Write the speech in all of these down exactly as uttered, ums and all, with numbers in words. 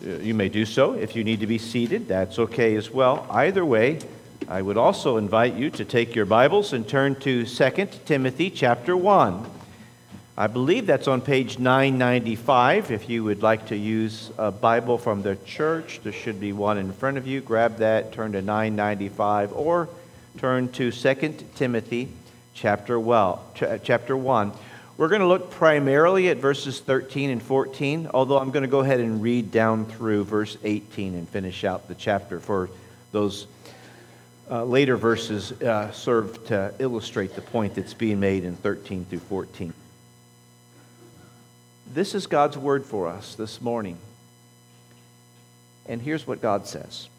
you may do so. If you need to be seated, that's okay as well. Either way, I would also invite you to take your Bibles and turn to Second Timothy chapter one. I believe that's on page nine ninety-five. If you would like to use a Bible from the church, there should be one in front of you. Grab that, turn to nine ninety-five, or turn to Second Timothy chapter one. We're going to look primarily at verses thirteen and fourteen, although I'm going to go ahead and read down through verse eighteen and finish out the chapter, for those uh, later verses uh, serve to illustrate the point that's being made in thirteen through fourteen. This is God's word for us this morning. And here's what God says.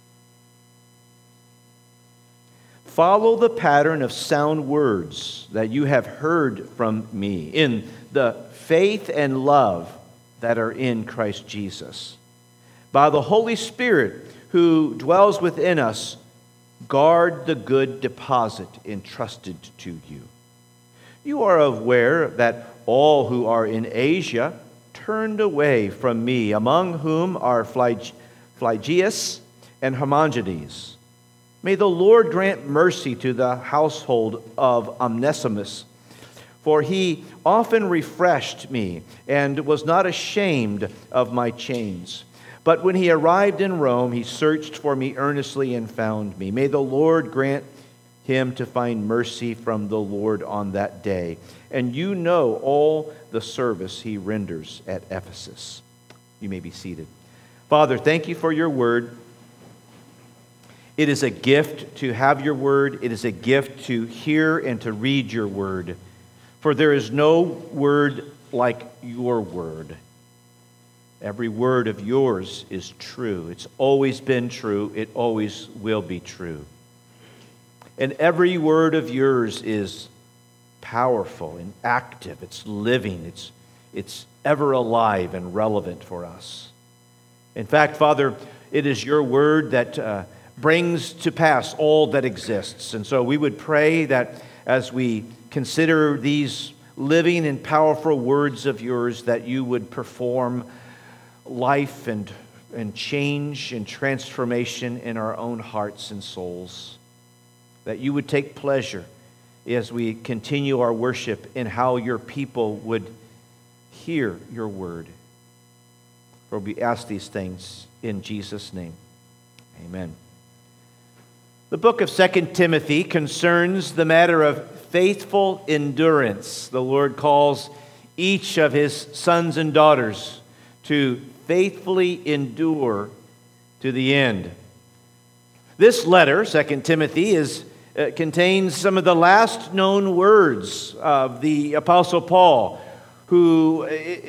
Follow the pattern of sound words that you have heard from me in the faith and love that are in Christ Jesus. By the Holy Spirit who dwells within us, guard the good deposit entrusted to you. You are aware that all who are in Asia turned away from me, among whom are Phlyg- Phygius and Hermogenes. May the Lord grant mercy to the household of Onesimus, for he often refreshed me and was not ashamed of my chains. But when he arrived in Rome, he searched for me earnestly and found me. May the Lord grant him to find mercy from the Lord on that day. And you know all the service he renders at Ephesus. You may be seated. Father, thank you for your word. It is a gift to have your word. It is a gift to hear and to read your word. For there is no word like your word. Every word of yours is true. It's always been true. It always will be true. And every word of yours is powerful and active. It's living. It's, it's ever alive and relevant for us. In fact, Father, it is your word that Uh, brings to pass all that exists. And so we would pray that as we consider these living and powerful words of yours, that you would perform life and, and change and transformation in our own hearts and souls. That you would take pleasure as we continue our worship in how your people would hear your word. For we ask these things in Jesus' name. Amen. The book of Second Timothy concerns the matter of faithful endurance. The Lord calls each of his sons and daughters to faithfully endure to the end. This letter, Second Timothy, is, uh, contains some of the last known words of the Apostle Paul, who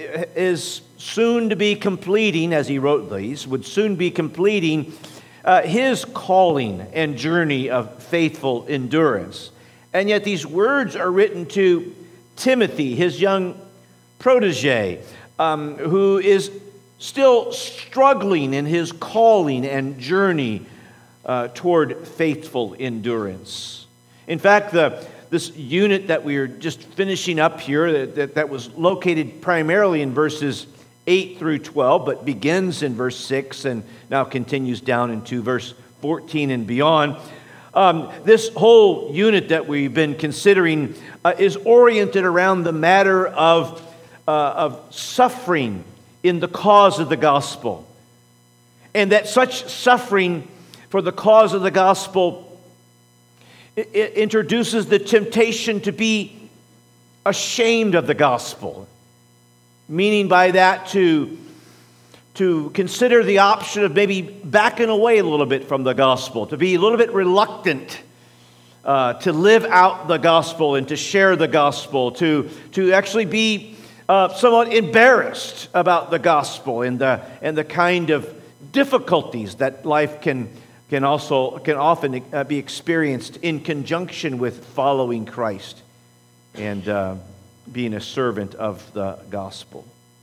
is soon to be completing, as he wrote these, would soon be completing Uh, his calling and journey of faithful endurance. And yet these words are written to Timothy, his young protege, um, who is still struggling in his calling and journey uh, toward faithful endurance. In fact, the this unit that we are just finishing up here, that, that, that was located primarily in verses eight through twelve, but begins in verse six and now continues down into verse fourteen and beyond. Um, this whole unit that we've been considering uh, is oriented around the matter of, uh, of suffering in the cause of the gospel. And that such suffering for the cause of the gospel it, it introduces the temptation to be ashamed of the gospel. Meaning by that to, to consider the option of maybe backing away a little bit from the gospel, to be a little bit reluctant uh, to live out the gospel and to share the gospel, to, to actually be uh, somewhat embarrassed about the gospel and the, and the kind of difficulties that life can, can also can often uh, be experienced in conjunction with following Christ and uh, being a servant of the gospel.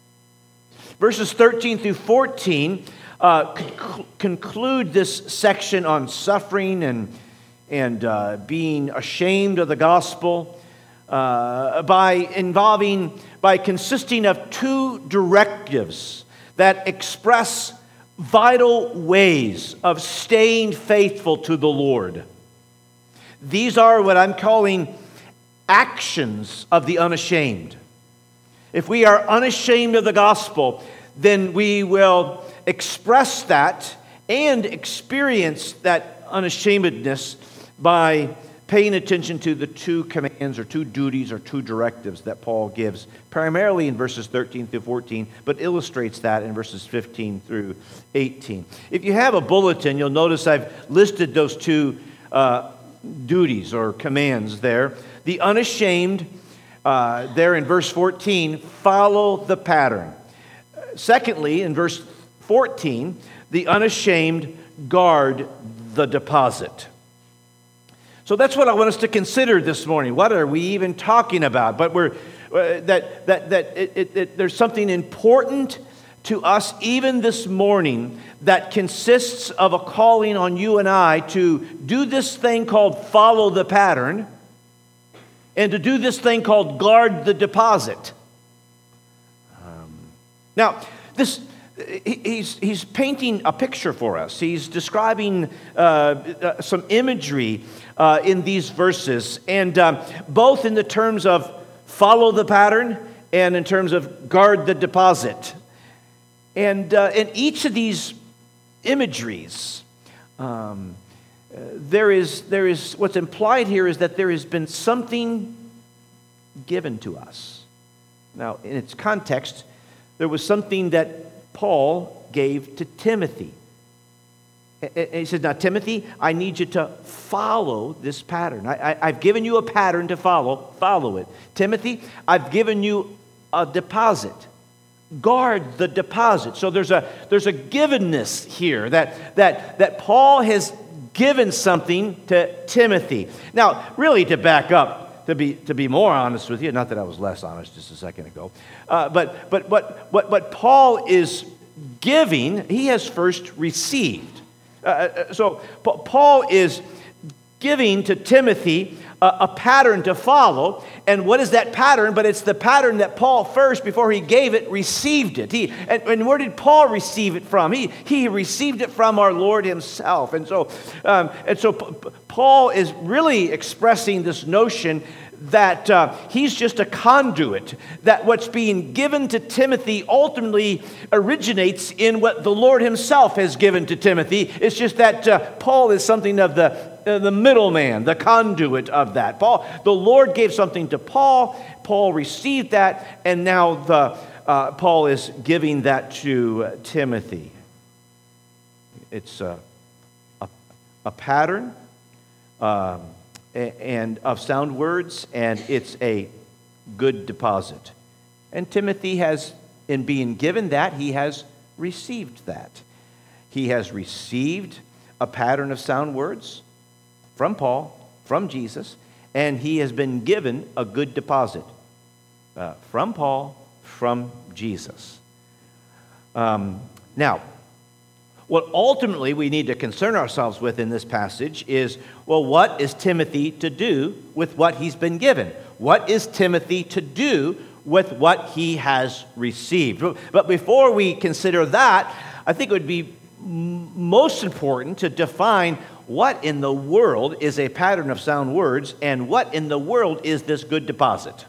Verses thirteen through fourteen uh, conc- conclude this section on suffering and, and uh, being ashamed of the gospel uh, by involving, by consisting of two directives that express vital ways of staying faithful to the Lord. These are what I'm calling actions of the unashamed. If we are unashamed of the gospel, then we will express that and experience that unashamedness by paying attention to the two commands or two duties or two directives that Paul gives, primarily in verses thirteen through fourteen, but illustrates that in verses fifteen through eighteen. If you have a bulletin, you'll notice I've listed those two uh, duties or commands there. The unashamed, uh, there in verse fourteen, follow the pattern. Secondly, in verse fourteen, the unashamed, guard the deposit. So that's what I want us to consider this morning. What are we even talking about? But we're uh, that that that it, it, it, there's something important to us even this morning that consists of a calling on you and I to do this thing called follow the pattern, and to do this thing called guard the deposit. Um, now, this. He's, he's painting a picture for us. He's describing uh, uh, some imagery uh, in these verses, and um, both in the terms of follow the pattern and in terms of guard the deposit. And uh, in each of these imageries, um, uh, there is there is what's implied here is that there has been something given to us. Now, in its context, there was something that Paul gave to Timothy. And he said, now, Timothy, I need you to follow this pattern. I, I, I've given you a pattern to follow. Follow it. Timothy, I've given you a deposit. Guard the deposit. So there's a there's a givenness here that, that, that Paul has given something to Timothy. Now, really, to back up, To be to be more honest with you, not that I was less honest just a second ago, uh, but but what what what Paul is giving, he has first received. Uh, so Paul is giving to Timothy a, a pattern to follow, and what is that pattern? But it's the pattern that Paul first, before he gave it, received it. He and, and where did Paul receive it from? He he received it from our Lord Himself, and so um, and so P- Paul is really expressing this notion that uh, he's just a conduit, that what's being given to Timothy ultimately originates in what the Lord Himself has given to Timothy. It's just that uh, Paul is something of the uh, the middleman, the conduit of that. Paul, the Lord gave something to Paul. Paul received that, and now the uh, Paul is giving that to uh, Timothy. It's uh, a a pattern. Um, and of sound words, and it's a good deposit. And Timothy has, in being given that, he has received that. He has received a pattern of sound words from Paul, from Jesus, and he has been given a good deposit uh, from Paul, from Jesus. Um, now, what ultimately we need to concern ourselves with in this passage is, well, what is Timothy to do with what he's been given? What is Timothy to do with what he has received? But before we consider that, I think it would be most important to define what in the world is a pattern of sound words and what in the world is this good deposit.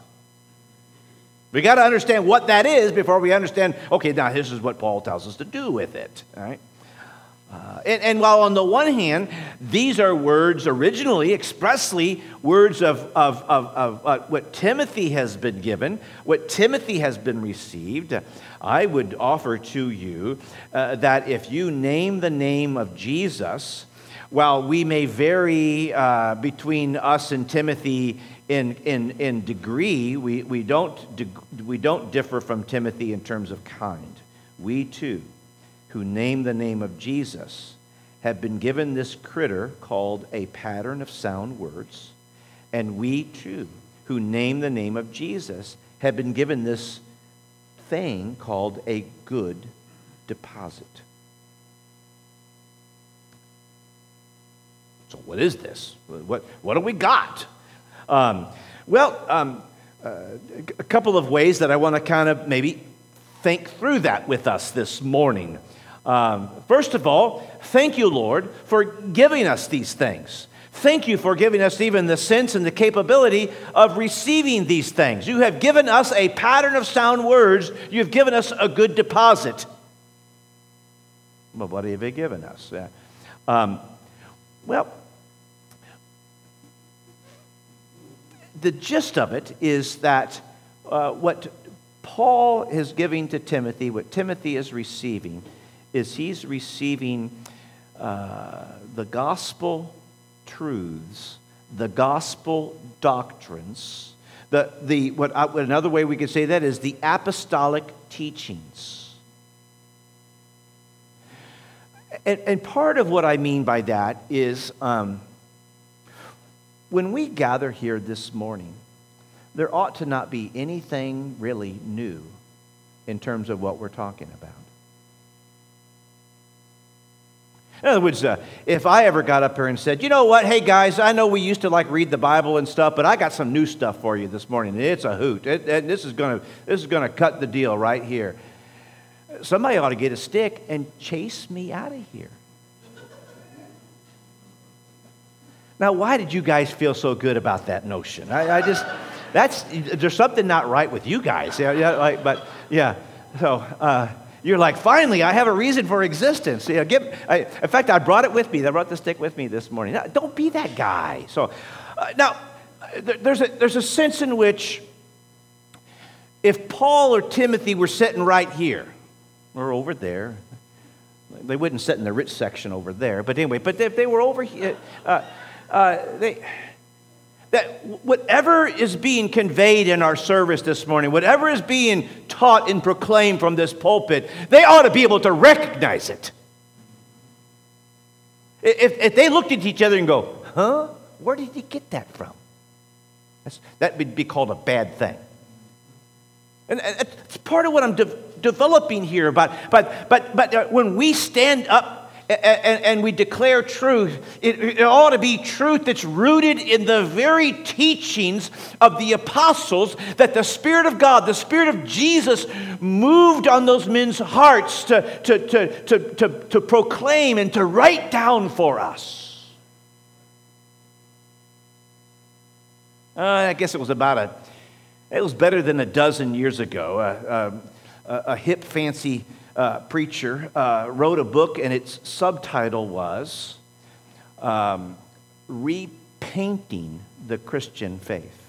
We got to understand what that is before we understand, okay, now this is what Paul tells us to do with it, all right? Uh, and, and while on the one hand, these are words originally, expressly, words of, of, of, of uh, what Timothy has been given, what Timothy has been received, I would offer to you uh, that if you name the name of Jesus, while we may vary uh, between us and Timothy in, in, in degree, we, we, don't, we don't differ from Timothy in terms of kind. We too, who name the name of Jesus, have been given this critter called a pattern of sound words, and we too, who name the name of Jesus, have been given this thing called a good deposit. So what is this? What, what do we got? Um, well, um, uh, a couple of ways that I want to kind of maybe think through that with us this morning. Um, first of all, thank you, Lord, for giving us these things. Thank you for giving us even the sense and the capability of receiving these things. You have given us a pattern of sound words. You have given us a good deposit. Well, what have you given us? Uh, um, well, the gist of it is that uh, what Paul is giving to Timothy, what Timothy is receiving, is he's receiving uh, the gospel truths, the gospel doctrines, the, the what uh, another way we could say that is the apostolic teachings. And, and part of what I mean by that is um, when we gather here this morning, there ought to not be anything really new in terms of what we're talking about. In other words, uh, if I ever got up here and said, you know what, hey guys, I know we used to like read the Bible and stuff, but I got some new stuff for you this morning. It's a hoot. It, it, this is gonna this is gonna cut the deal right here. Somebody ought to get a stick and chase me out of here. Now, why did you guys feel so good about that notion? I, I just that's there's something not right with you guys. Yeah, yeah, like, but yeah. So. Uh, You're like, finally, I have a reason for existence. You know, give, I, in fact, I brought it with me. I brought the stick with me this morning. Now, don't be that guy. So uh, now, there's a, there's a sense in which if Paul or Timothy were sitting right here or over there, they wouldn't sit in the rich section over there. But anyway, but if they were over here, uh, uh, they... that whatever is being conveyed in our service this morning, whatever is being taught and proclaimed from this pulpit, they ought to be able to recognize it. If, if they looked at each other and go, huh? Where did he get that from? That's, that would be called a bad thing. And it's part of what I'm de- developing here. But, but, but, but uh, when we stand up And, and we declare truth, it, it ought to be truth that's rooted in the very teachings of the apostles that the Spirit of God, the Spirit of Jesus moved on those men's hearts to, to, to, to, to, to proclaim and to write down for us. Uh, I guess it was about a, it was better than a dozen years ago. Uh, uh, a hip, fancy Uh, preacher uh, wrote a book, and its subtitle was um, Repainting the Christian Faith.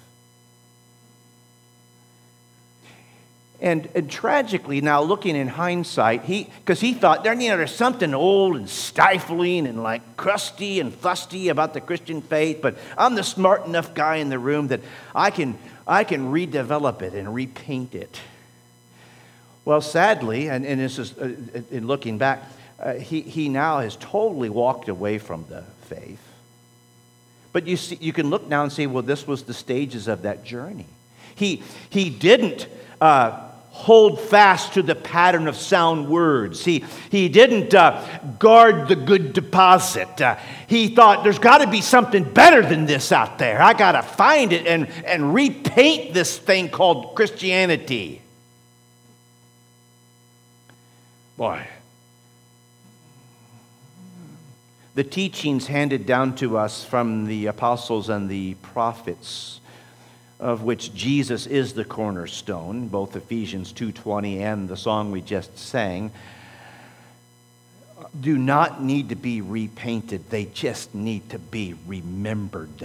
And, and tragically, now looking in hindsight, he because he thought there, you know, there's something old and stifling and like crusty and fusty about the Christian faith, but I'm the smart enough guy in the room that I can I can redevelop it and repaint it. Well, sadly, and, and this is uh, in looking back, uh, he, he now has totally walked away from the faith. But you see, you can look now and say, well, this was the stages of that journey. He, he didn't uh, hold fast to the pattern of sound words. He, he didn't uh, guard the good deposit. Uh, he thought, there's got to be something better than this out there. I got to find it and, and repaint this thing called Christianity. Boy, the teachings handed down to us from the apostles and the prophets, of which Jesus is the cornerstone, both Ephesians two twenty and the song we just sang, do not need to be repainted. They just need to be remembered.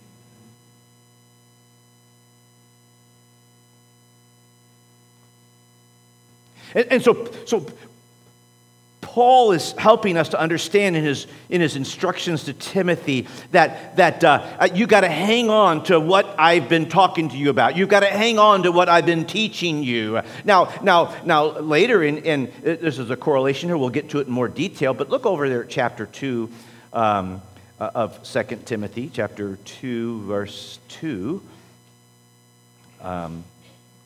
And, and so, so Paul is helping us to understand in his in his instructions to Timothy that that uh, you got to hang on to what I've been talking to you about. You've got to hang on to what I've been teaching you. Now, now, now, later in, in this is a correlation here. We'll get to it in more detail. But look over there at chapter two um, of Second Timothy, chapter two, verse two. Um,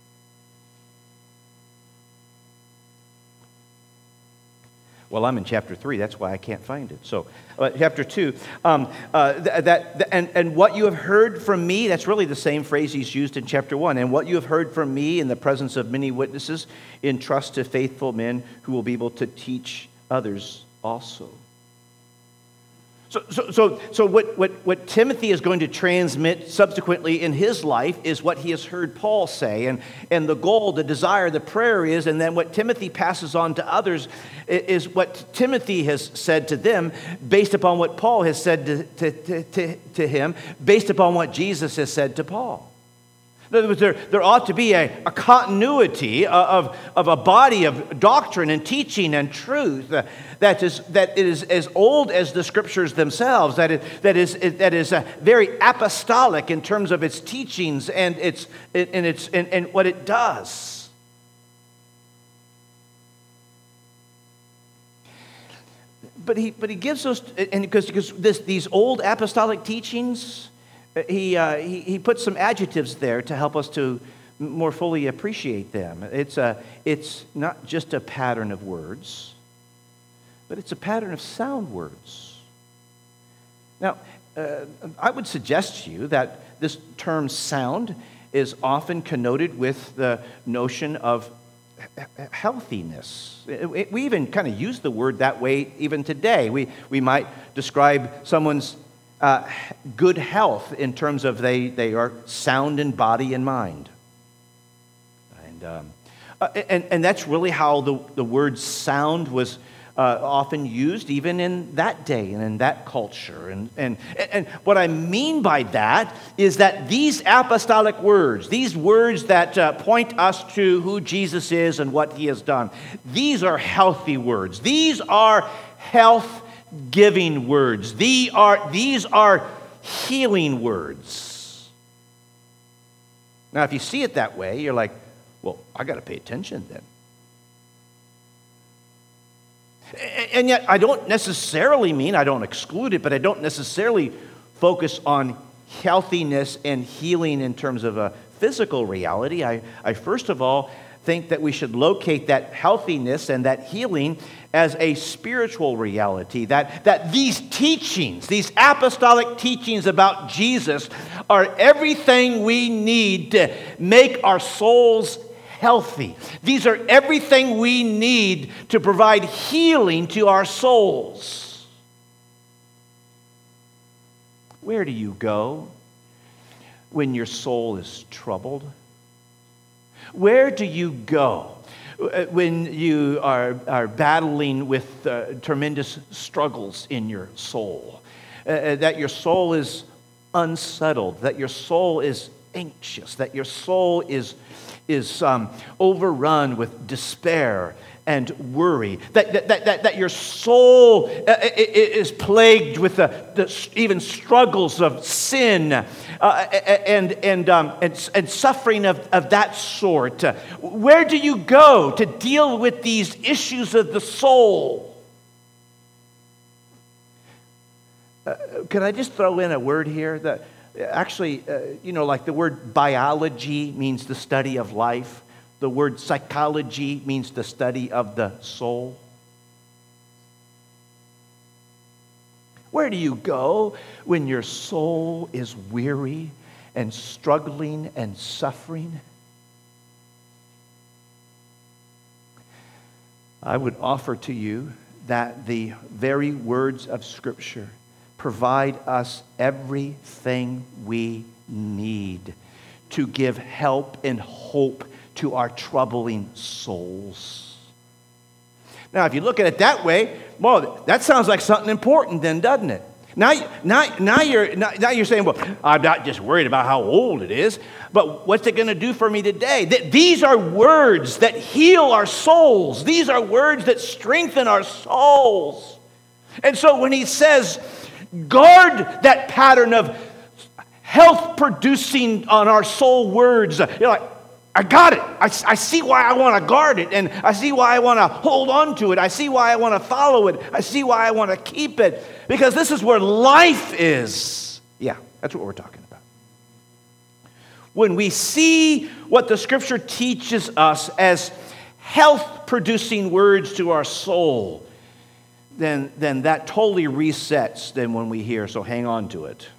Well, I'm in chapter three. That's why I can't find it. So, uh, chapter two, um, uh, th- that th- and and what you have heard from me. That's really the same phrase he's used in chapter one. And what you have heard from me in the presence of many witnesses, entrust to faithful men who will be able to teach others also. So, so, so, so what, what, what Timothy is going to transmit subsequently in his life is what he has heard Paul say. And, and the goal, the desire, the prayer is, and then what Timothy passes on to others is what Timothy has said to them based upon what Paul has said to, to, to, to, to him, based upon what Jesus has said to Paul. In other words, there, there ought to be a, a continuity of, of a body of doctrine and teaching and truth that is, that is as old as the Scriptures themselves, that is, that is, that is uh, very apostolic in terms of its teachings and, its, and, its, and, and what it does. But he, but he gives us, and because, because this, these old apostolic teachings, He, uh, he he puts some adjectives there to help us to more fully appreciate them. It's a it's not just a pattern of words, but it's a pattern of sound words. Now, uh, I would suggest to you that this term "sound" is often connoted with the notion of healthiness. We even kind of use the word that way even today. We we might describe someone's Uh, good health in terms of they, they are sound in body and mind. And, um, uh, and, and that's really how the, the word sound was uh, often used even in that day and in that culture. And, and, and what I mean by that is that these apostolic words, these words that uh, point us to who Jesus is and what he has done, these are healthy words. These are health giving words. These are, these are healing words. Now, if you see it that way, you're like, well, I got to pay attention then. And yet, I don't necessarily mean, I don't exclude it, but I don't necessarily focus on healthiness and healing in terms of a physical reality. I, I first of all think that we should locate that healthiness and that healing as a spiritual reality, that, that these teachings, these apostolic teachings about Jesus are everything we need to make our souls healthy. These are everything we need to provide healing to our souls. Where do you go when your soul is troubled? Where do you go when you are, are battling with uh, tremendous struggles in your soul? Uh, that your soul is unsettled, that your soul is anxious, that your soul is, is um, overrun with despair and worry, that, that, that, that your soul is plagued with the, the even struggles of sin uh, and, and, um, and, and suffering of, of that sort. Where do you go to deal with these issues of the soul? Uh, can I just throw in a word here? That actually, uh, you know, like the word biology means the study of life. The word psychology means the study of the soul. Where do you go when your soul is weary and struggling and suffering? I would offer to you that the very words of Scripture provide us everything we need to give help and hope to our troubling souls. Now, if you look at it that way, well, that sounds like something important then, doesn't it? Now, now, now, you're, now, now you're saying, well, I'm not just worried about how old it is, but what's it going to do for me today? These are words that heal our souls. These are words that strengthen our souls. And so when he says, guard that pattern of health-producing on our soul words, you're like, I got it. I, I see why I want to guard it, and I see why I want to hold on to it. I see why I want to follow it. I see why I want to keep it, because this is where life is. Yeah, that's what we're talking about. When we see what the Scripture teaches us as health-producing words to our soul, then, then that totally resets then when we hear, so hang on to it.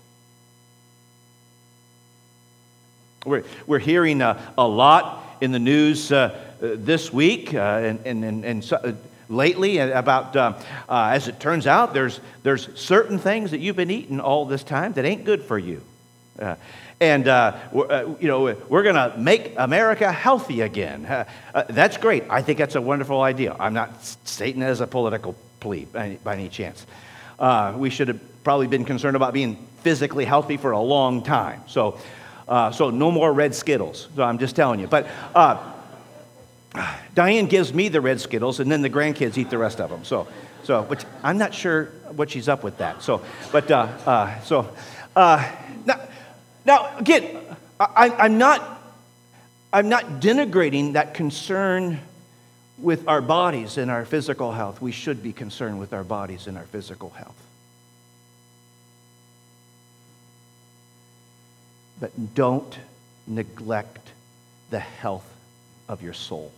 We're, we're hearing a, a lot in the news uh, uh, this week, uh, and, and, and, and so, lately about, uh, uh, as it turns out, there's, there's certain things that you've been eating all this time that ain't good for you. Uh, and, uh, uh, you know, we're going to make America healthy again. Uh, uh, that's great. I think that's a wonderful idea. I'm not stating it as a political plea by, by any chance. Uh, we should have probably been concerned about being physically healthy for a long time. So, uh, so no more red Skittles. So I'm just telling you. But uh, Diane gives me the red Skittles, and then the grandkids eat the rest of them. So, so, which I'm not sure what she's up with that. So, but uh, uh, so uh, now, now again, I, I'm not, I'm not denigrating that concern with our bodies and our physical health. We should be concerned with our bodies and our physical health. But don't neglect the health of your soul.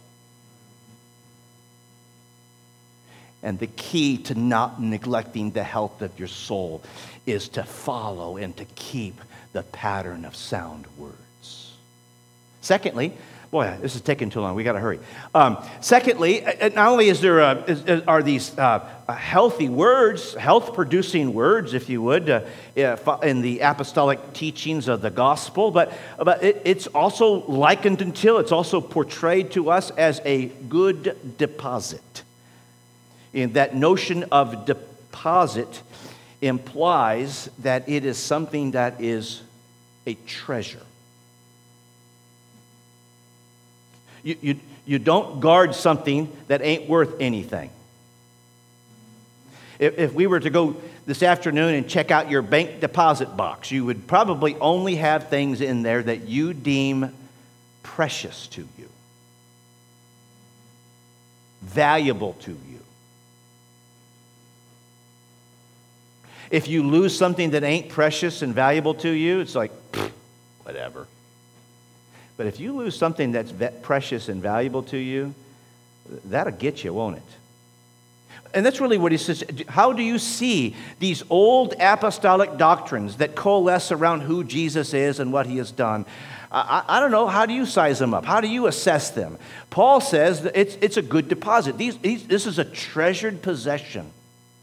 And the key to not neglecting the health of your soul is to follow and to keep the pattern of sound words. Secondly, boy, this is taking too long. We got to hurry. Um, secondly, not only is there a, is, are these uh, healthy words, health-producing words, if you would, uh, in the apostolic teachings of the gospel, but but it, it's also likened until it's also portrayed to us as a good deposit. And that notion of deposit implies that it is something that is a treasure. You, you, you don't guard something that ain't worth anything. If, if we were to go this afternoon and check out your bank deposit box, you would probably only have things in there that you deem precious to you, valuable to you. If you lose something that ain't precious and valuable to you, it's like, whatever. But if you lose something that's precious and valuable to you, that'll get you, won't it? And that's really what he says. How do you see these old apostolic doctrines that coalesce around who Jesus is and what he has done? I, I don't know. How do you size them up? How do you assess them? Paul says that it's, it's a good deposit. These, these, this is a treasured possession.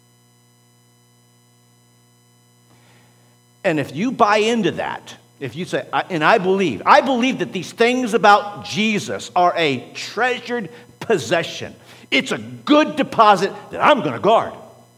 And if you buy into that, if you say, and I believe, I believe that these things about Jesus are a treasured possession. It's a good deposit that I'm going to guard.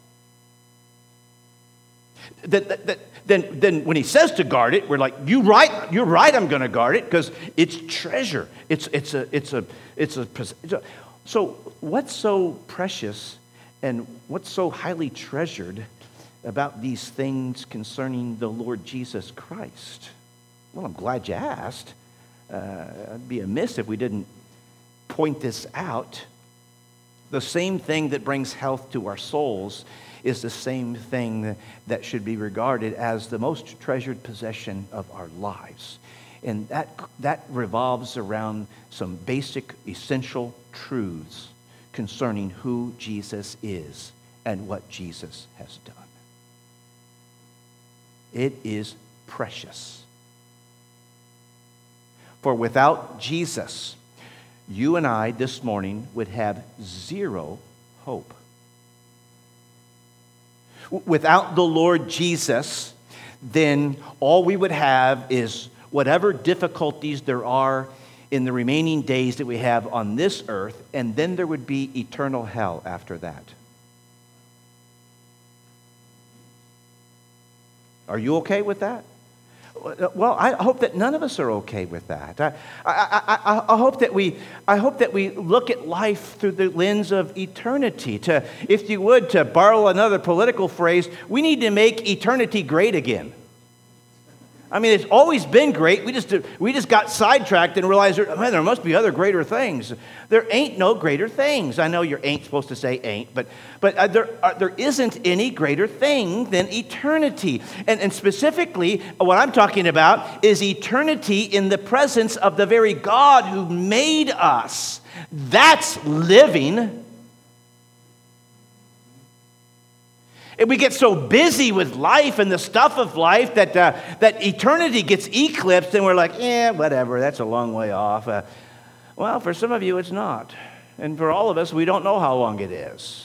That, that, that, then, then when he says to guard it, we're like, you right, you're right, I'm going to guard it because it's treasure. It's, it's, a, it's, a, it's, a, it's a. So what's so precious and what's so highly treasured about these things concerning the Lord Jesus Christ? Well, I'm glad you asked. Uh, it'd be amiss if we didn't point this out. The same thing that brings health to our souls is the same thing that should be regarded as the most treasured possession of our lives. And that, that revolves around some basic, essential truths concerning who Jesus is and what Jesus has done. It is precious. For without Jesus, you and I this morning would have zero hope. Without the Lord Jesus, then all we would have is whatever difficulties there are in the remaining days that we have on this earth, and then there would be eternal hell after that. Are you okay with that? Well, I hope that none of us are okay with that. I, I, I, I hope that we, I hope that we look at life through the lens of eternity. To, if you would, to borrow another political phrase, we need to make eternity great again. I mean, it's always been great. We just we just got sidetracked and realized, man, there must be other greater things. There ain't no greater things. I know you ain't supposed to say ain't, but but uh, there uh, there isn't any greater thing than eternity. And, and specifically, what I'm talking about is eternity in the presence of the very God who made us. That's living. And we get so busy with life and the stuff of life that uh, that eternity gets eclipsed, and we're like, yeah, whatever, that's a long way off. Uh, well, for some of you, it's not. And for all of us, we don't know how long it is.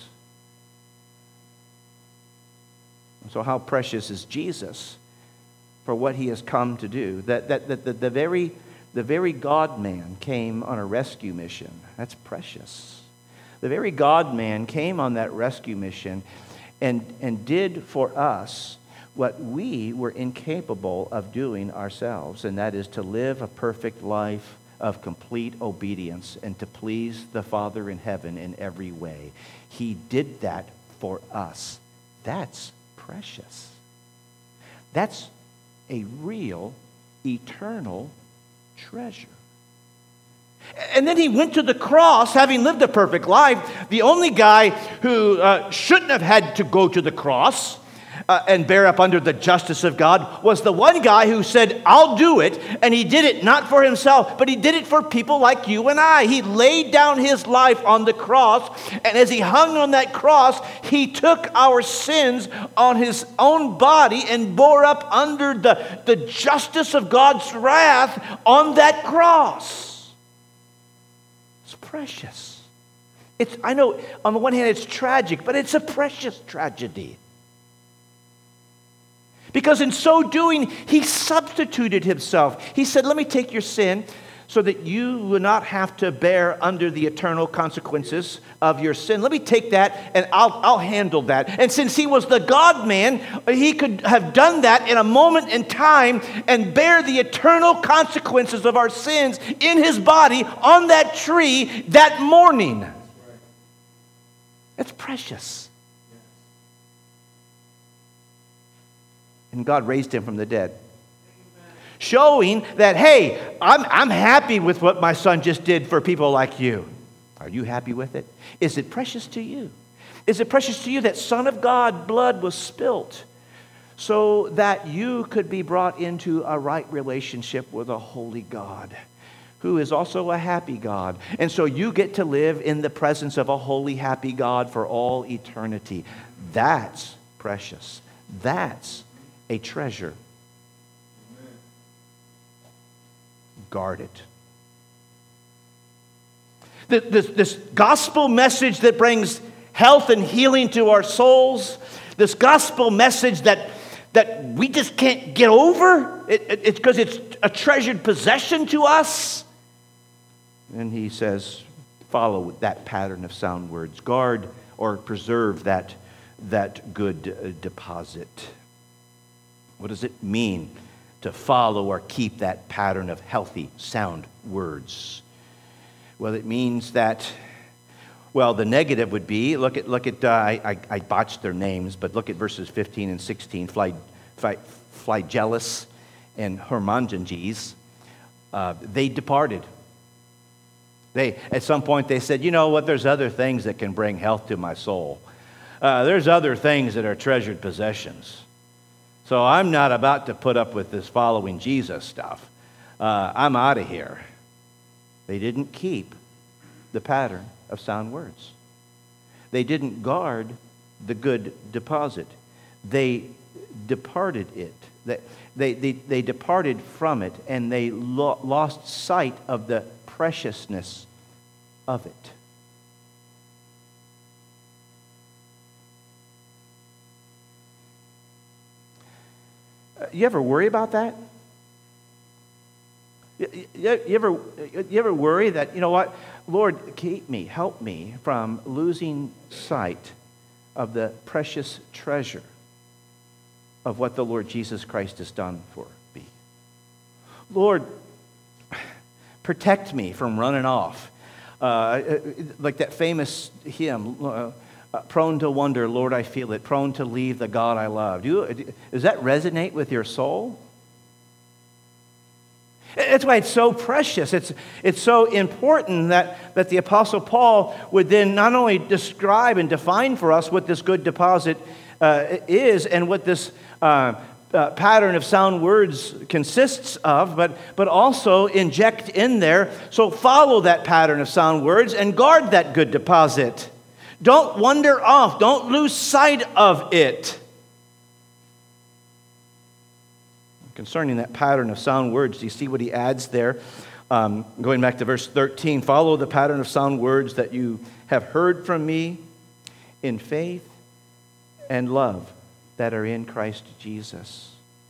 So how precious is Jesus for what he has come to do? That, that, that, that the very, the very God-man came on a rescue mission. That's precious. The very God-man came on that rescue mission and, and did for us what we were incapable of doing ourselves, and that is to live a perfect life of complete obedience and to please the Father in heaven in every way. He did that for us. That's precious. That's a real, eternal treasure. And then he went to the cross, having lived a perfect life. The only guy who uh, shouldn't have had to go to the cross uh, and bear up under the justice of God was the one guy who said, I'll do it. And he did it not for himself, but he did it for people like you and I. He laid down his life on the cross. And as he hung on that cross, he took our sins on his own body and bore up under the, the justice of God's wrath on that cross. Precious. It's, I know on the one hand it's tragic, but it's a precious tragedy. Because in so doing, he substituted himself. He said, let me take your sin so that you will not have to bear under the eternal consequences of your sin. Let me take that and I'll, I'll handle that. And since he was the God-man, he could have done that in a moment in time and bear the eternal consequences of our sins in his body on that tree that morning. It's precious. And God raised him from the dead. Showing that, hey, I'm, I'm happy with what my son just did for people like you. Are you happy with it? Is it precious to you? Is it precious to you that Son of God blood was spilt so that you could be brought into a right relationship with a holy God who is also a happy God? And so you get to live in the presence of a holy, happy God for all eternity. That's precious. That's a treasure. Guard it. This, this gospel message that brings health and healing to our souls, this gospel message that, that we just can't get over, it, it, it's because it's a treasured possession to us. And he says, follow that pattern of sound words. Guard or preserve that, that good deposit. What does it mean to follow or keep that pattern of healthy, sound words? Well, it means that, well, the negative would be, look at, look at uh, I, I botched their names, but look at verses fifteen and sixteen, Fly, Fly, Phygellus and Hermogenes. Uh, they departed. They, at some point, they said, you know what, there's other things that can bring health to my soul. Uh, there's other things that are treasured possessions. So I'm not about to put up with this following Jesus stuff. Uh, I'm out of here. They didn't keep the pattern of sound words. They didn't guard the good deposit. They departed it. They, they, they, they departed from it, and they lo- lost sight of the preciousness of it. You ever worry about that? You, you, you, ever, you ever worry that, you know what, Lord, keep me, help me from losing sight of the precious treasure of what the Lord Jesus Christ has done for me? Lord, protect me from running off. Uh, like that famous hymn, uh, Uh, prone to wonder, Lord, I feel it. Prone to leave the God I love. Do you, does that resonate with your soul? That's why it's so precious. It's, it's so important that, that the Apostle Paul would then not only describe and define for us what this good deposit uh, is and what this uh, uh, pattern of sound words consists of, but, but also inject in there. So follow that pattern of sound words and guard that good deposit. Don't wander off. Don't lose sight of it. Concerning that pattern of sound words, do you see what he adds there? Uh, Um, going back to verse thirteen, follow the pattern of sound words that you have heard from me in faith and love that are in Christ Jesus.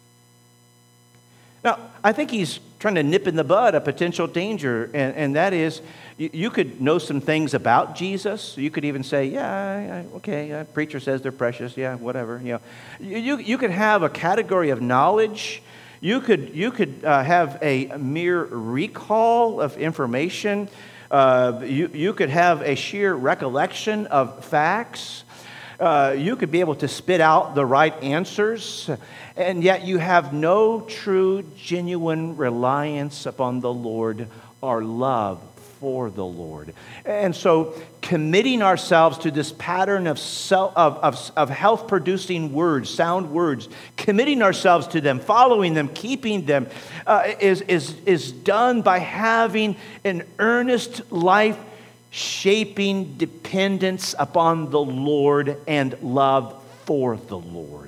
Now, I think he's trying to nip in the bud a potential danger, and, and that is, you, you could know some things about Jesus. You could even say, yeah, I, okay, a preacher says they're precious, yeah, whatever. You know, you, you could have a category of knowledge. You could, you could uh, have a mere recall of information. Uh, you, you could have a sheer recollection of facts. Uh, you could be able to spit out the right answers, and yet you have no true, genuine reliance upon the Lord or love for the Lord. And so committing ourselves to this pattern of, self, of, of, of health-producing words, sound words, committing ourselves to them, following them, keeping them, uh, is, is, is done by having an earnest life shaping dependence upon the Lord and love for the Lord.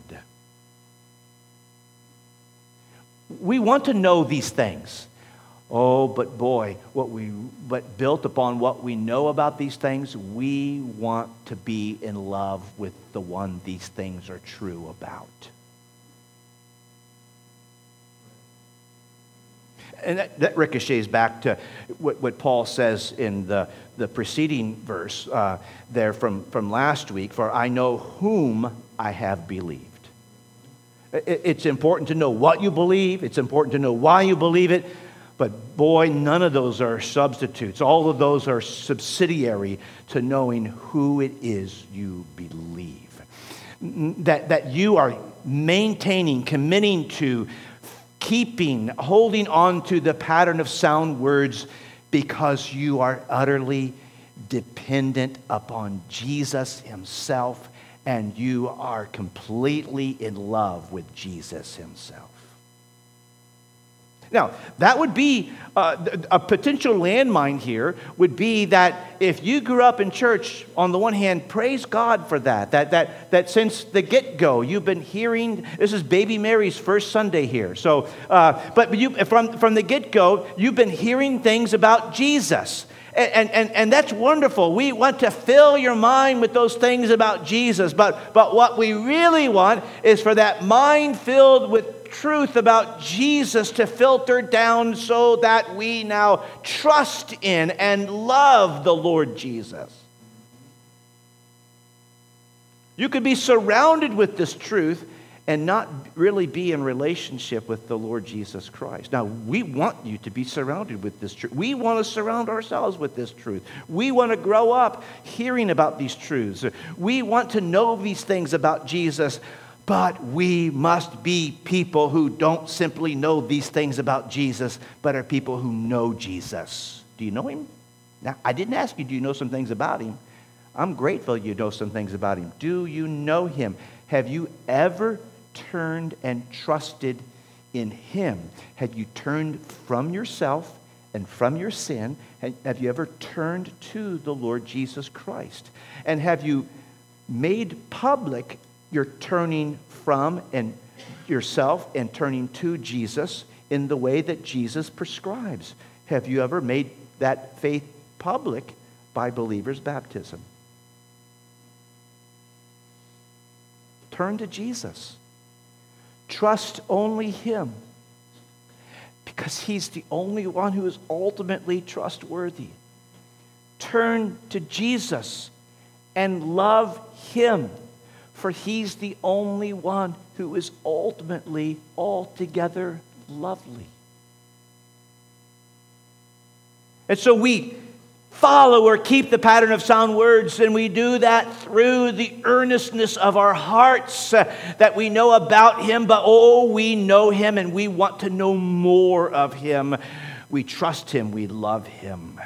We want to know these things. Oh, but boy, what we but built upon what we know about these things, we want to be in love with the one these things are true about. And that, that ricochets back to what, what Paul says in the, the preceding verse uh, there from, from last week, for I know whom I have believed. It, it's important to know what you believe. It's important to know why you believe it. But boy, none of those are substitutes. All of those are subsidiary to knowing who it is you believe. That, that you are maintaining, committing to, keeping, holding on to the pattern of sound words because you are utterly dependent upon Jesus himself and you are completely in love with Jesus himself. Now, that would be uh, a potential landmine here would be that if you grew up in church, on the one hand, praise God for that. That that that since the get-go, you've been hearing, this is baby Mary's first Sunday here. So, uh, but you from, from the get-go, you've been hearing things about Jesus. And, and, and that's wonderful. We want to fill your mind with those things about Jesus. But, but what we really want is for that mind filled with truth about Jesus to filter down so that we now trust in and love the Lord Jesus. You could be surrounded with this truth and not really be in relationship with the Lord Jesus Christ. Now, we want you to be surrounded with this truth. We want to surround ourselves with this truth. We want to grow up hearing about these truths. We want to know these things about Jesus, but we must be people who don't simply know these things about Jesus, but are people who know Jesus. Do you know him? Now, I didn't ask you, do you know some things about him? I'm grateful you know some things about him. Do you know him? Have you ever turned and trusted in him? Have you turned from yourself and from your sin? Have you ever turned to the Lord Jesus Christ? And have you made public your turning from and yourself and turning to Jesus in the way that Jesus prescribes? Have you ever made that faith public by believers' baptism? Turn to Jesus. Trust only him, because he's the only one who is ultimately trustworthy. Turn to Jesus and love him, for he's the only one who is ultimately altogether lovely. And so we follow or keep the pattern of sound words, and we do that through the earnestness of our hearts uh, that we know about him, but oh, we know him and we want to know more of him. We trust him, we love him.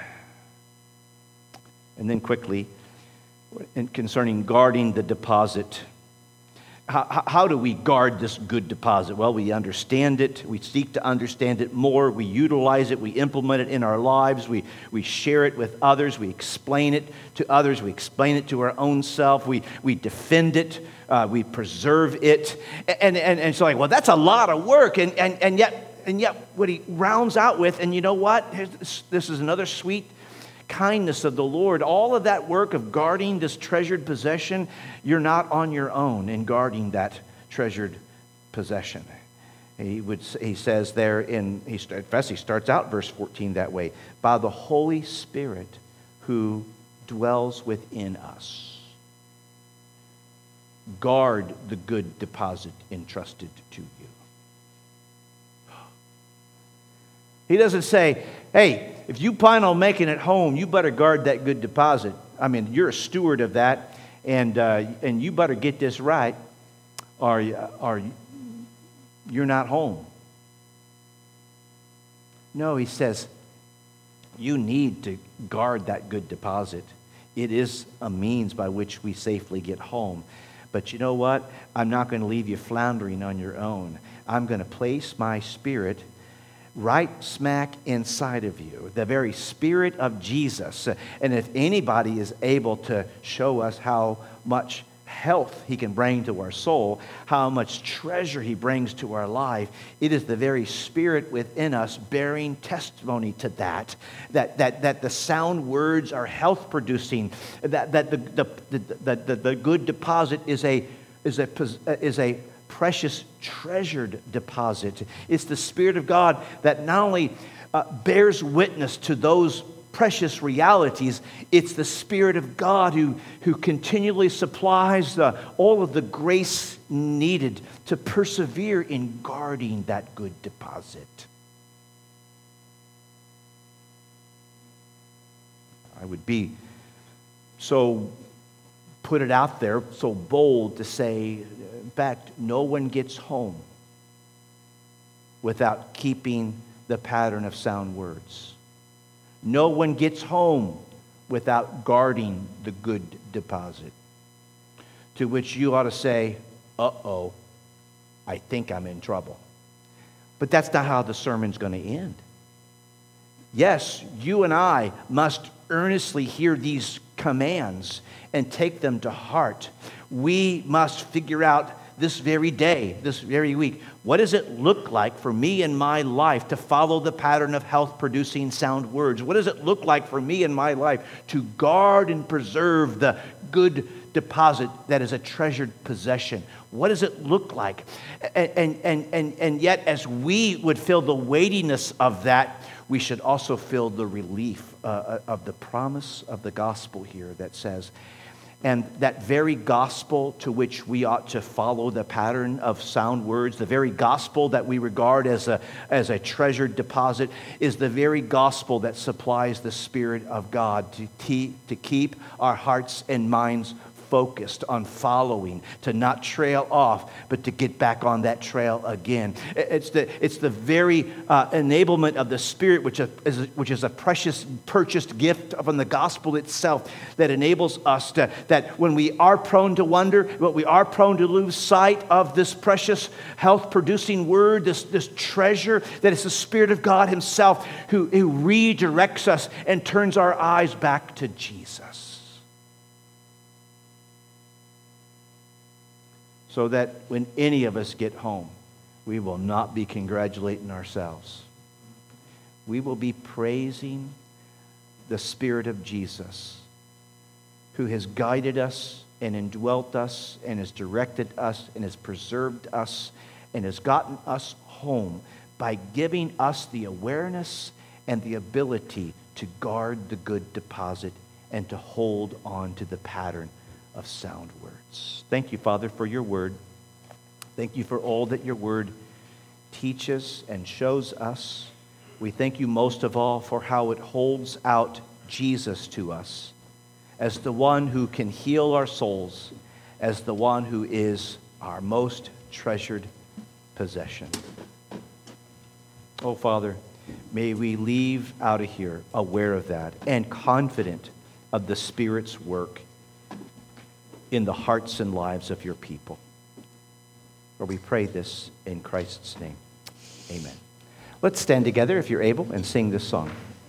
And then quickly, concerning guarding the deposit. How, how do we guard this good deposit? Well, we understand it. We seek to understand it more. We utilize it. We implement it in our lives. We, we share it with others. We explain it to others. We explain it to our own self. We, we defend it. Uh, we preserve it. And, and, and it's like, well, that's a lot of work. And, and, and yet, and yet what he rounds out with, and you know what? This, this is another sweet kindness of the Lord. All of that work of guarding this treasured possession, you're not on your own in guarding that treasured possession. He would. He says there in, he, first he starts out verse fourteen that way, by the Holy Spirit who dwells within us. Guard the good deposit entrusted to you. He doesn't say, hey, if you plan on making it home, you better guard that good deposit. I mean, you're a steward of that, and uh, and you better get this right, or, or you're not home. No, he says, you need to guard that good deposit. It is a means by which we safely get home. But you know what? I'm not going to leave you floundering on your own. I'm going to place my Spirit right smack inside of you, the very Spirit of Jesus. And if anybody is able to show us how much health he can bring to our soul, how much treasure he brings to our life, it is the very Spirit within us bearing testimony to that, that that, that the sound words are health producing, that, that the, the, the, the, the good deposit is a, is a, is a precious treasured deposit. It's the Spirit of God that not only uh, bears witness to those precious realities, it's the Spirit of God who, who continually supplies uh, all of the grace needed to persevere in guarding that good deposit. I would be so put it out there, so bold to say, in fact, no one gets home without keeping the pattern of sound words. No one gets home without guarding the good deposit. To which you ought to say, uh-oh, I think I'm in trouble. But that's not how the sermon's going to end. Yes, you and I must earnestly hear these commands and take them to heart. We must figure out this very day, this very week, what does it look like for me in my life to follow the pattern of health-producing sound words? What does it look like for me in my life to guard and preserve the good deposit that is a treasured possession? What does it look like? And, and, and, and, and yet, as we would feel the weightiness of that, we should also feel the relief uh, of the promise of the gospel here that says, and that very gospel to which we ought to follow the pattern of sound words, the very gospel that we regard as a, as a treasured deposit, is the very gospel that supplies the Spirit of God to, te- to keep our hearts and minds focused on following, to not trail off, but to get back on that trail again. It's the, it's the very uh, enablement of the Spirit, which is, which is a precious purchased gift from the gospel itself, that enables us to, that when we are prone to wonder, when we are prone to lose sight of this precious health-producing word, this, this treasure, that it's the Spirit of God Himself who, who redirects us and turns our eyes back to Jesus. So that when any of us get home, we will not be congratulating ourselves. We will be praising the Spirit of Jesus, who has guided us and indwelt us and has directed us and has preserved us and has gotten us home by giving us the awareness and the ability to guard the good deposit and to hold on to the pattern of sound words. Thank you, Father, for your word. Thank you for all that your word teaches and shows us. We thank you most of all for how it holds out Jesus to us as the one who can heal our souls, as the one who is our most treasured possession. Oh, Father, may we leave out of here aware of that and confident of the Spirit's work in the hearts and lives of your people. For we pray this in Christ's name. Amen. Let's stand together if you're able and sing this song.